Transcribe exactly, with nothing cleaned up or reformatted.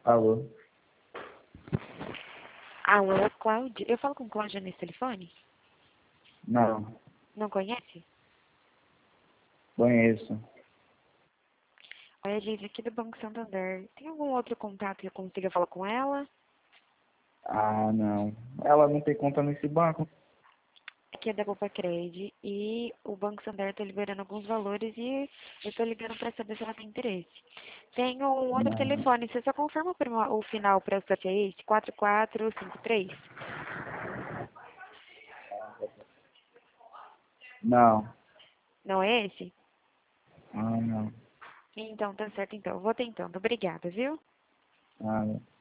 Alô? Alô, Cláudia? Eu falo com Cláudia nesse telefone? Não, Não conhece? conheço. Olha, Geise, aqui do Banco Santander. Tem algum outro contato que eu consiga falar com ela? Ah, não. Ela não tem conta nesse banco? Aqui é da Copa Cred e o Banco Santander está liberando alguns valores e eu estou ligando para saber se ela tem interesse. Tem um outro Não. telefone, você só confirma o prima- o final para o é esse? quatro quatro cinco três? Não. Não é esse? Ah, não. Então, tá certo então. Eu vou tentando. Obrigada, viu? Ah, não.